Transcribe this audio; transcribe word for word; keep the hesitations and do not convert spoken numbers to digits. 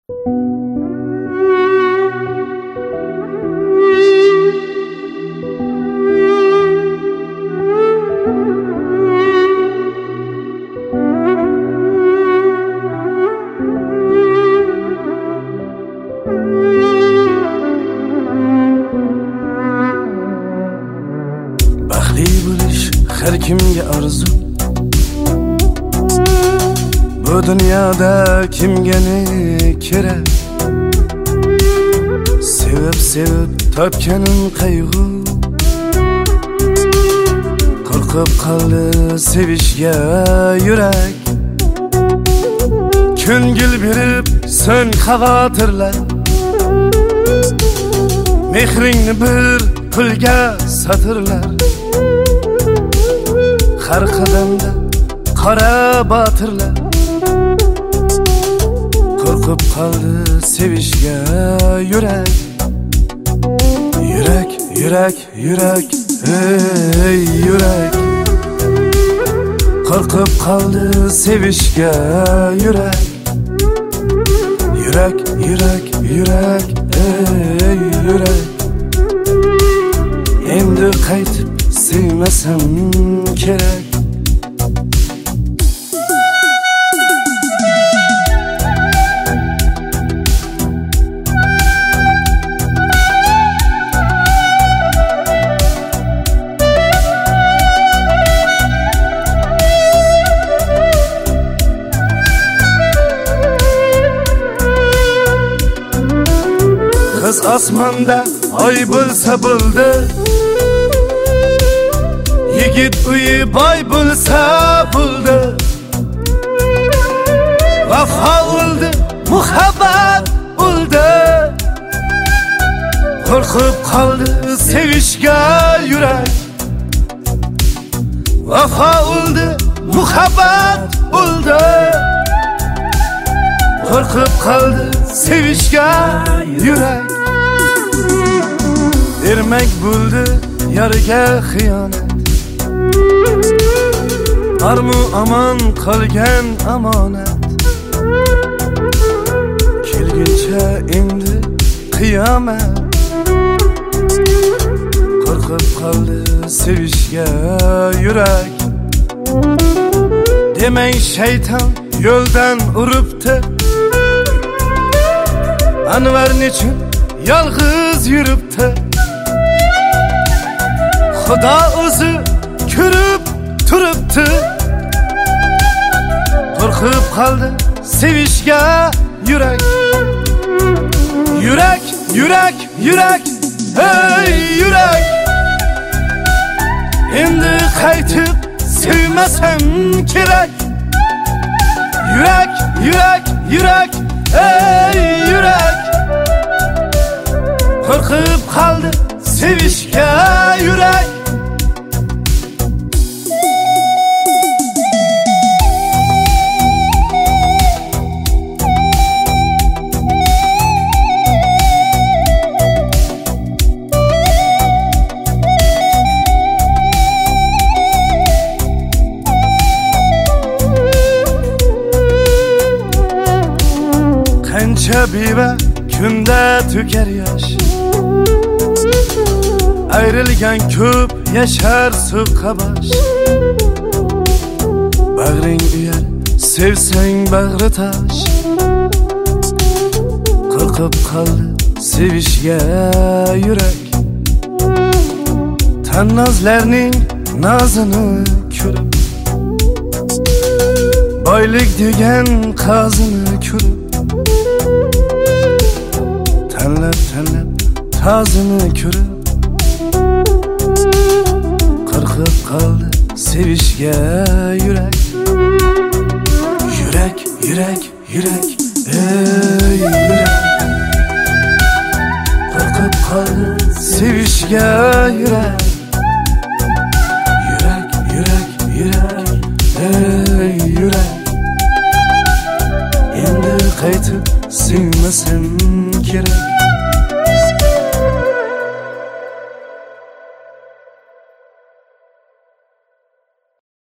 Baxtli bo'lish har kimga arzu. Bu dunyoda kimga ne kerak? Sevib sevib topganim qayg'u. Qo'rqib qoldi sevishga yurak. Ko'ngil berib so'ng xavotirlar. Mehringni bir pulga satırlar. Har qadamda qora botirlar. Qo'rqib qoldi sevishga yurak. Yurak, yurak, yurak, ey yurak. Qo'rqib qoldi sevishga yurak. Yurak, yurak, yurak, ey yurak. Endi qaytib sevmasam kerak. Kız osmonda oy bo'lsa bo'ldi. Yigit uyi boy bo'lsa bo'ldi. Vafo o'ldi, muhabbat o'ldi. Qo'rqib qoldi sevishga yurak. Vafo o'ldi, muhabbat o'ldi. Qo'rqib qoldi sevishga yurak. Ermak bo'ldi yarga xiyonat. Armu aman qolgan amonat. Kelguncha endi qiyomat. Qo'rqib qoldi sevishga yurak. Demang shayton yo'ldan uribdi. Anvar nechun yolg'iz yuribdi. Xudo o'zi ko'rib turibdi. Qo'rqib qoldi sevishga yurak. Yurak, yurak, yurak, ey yurak. Endi qaytib sevmasam kerak. Yurak, yurak, yurak, ey yurak. Qo'rqib qoldi sevishga yurak. Qancha beva kunda to'kar yosh. Ayrilgan ko'p yashar so'qqa bosh. Bag'ring uyar, sevsang bag'ri tosh. Qo'rqib qoldi sevishga yurak. Tannozlarning nozini ko'rib, boylik degan qozini ko'rib, tanlab tanlab tozini ko'rib, qo'rqib qoldi sevishga yurak. Yurak, yurak, yurak, ey yurak. Qo'rqib qoldi sevishga yurak. Yurak, yurak, yurak, ey yurak. Endi qaytib sevmasam kerak.